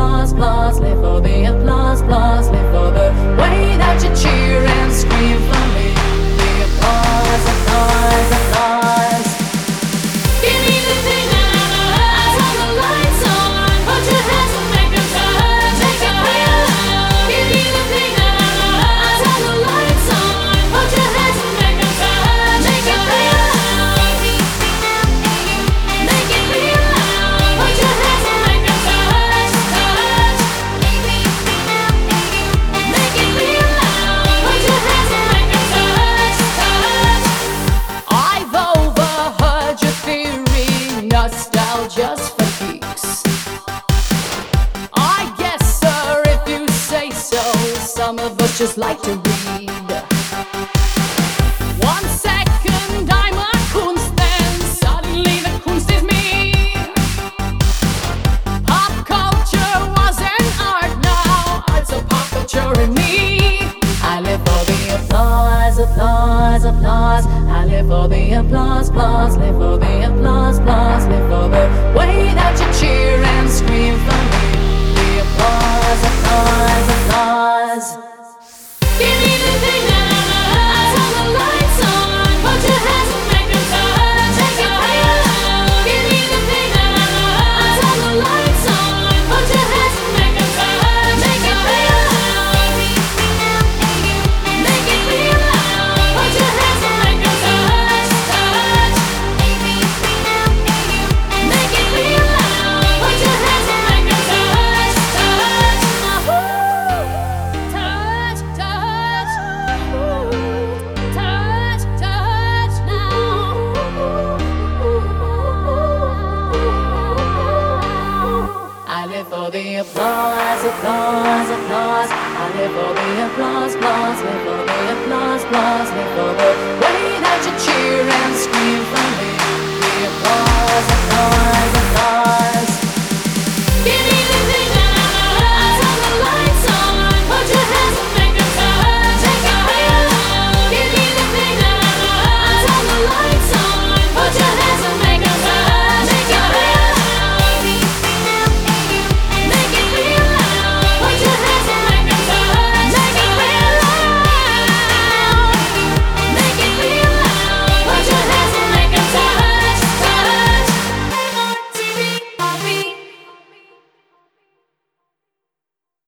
applause, applause, live for the applause, applause, live for the way that you cheer and scream for me. The applause, applause, applause. Give me the thing that I know. Turn the lights on, put your hands and make them touch, make it real loud. Give me the thing that I know. Turn the lights on, put your hands and make them touch, make it real loud. Make it real loud. Put your hands and make them touch, touch. Make it real loud. Put your hands and make them touch, touch. I've overheard your theory, nostalgia's for geeks. I guess, sir, if you say so, some of us just like to read. 1 second I'm a Kunst, then suddenly the Kunst is me. Pop culture was an art, now art's a pop culture in me. I live for the applause, applause, applause. I live for the applause, applause, live for the applause, applause, live for the way that you cheer and scream for me. The applause, applause, applause. Give me the thing that I know. Turn the lights on, put your hands and make them touch, make it real loud. Give me the thing that I know. Turn the lights on, put your hands and make them touch, make it real loud. Make it real loud. Put your hands and make them touch, touch. Make it real loud. Put your hands and make them touch, touch. Touch, touch. Touch, touch now. I live for the applause, applause, applause. I live for the applause, applause, live for the applause, applause, live for the way that you cheer and scream for me. The applause.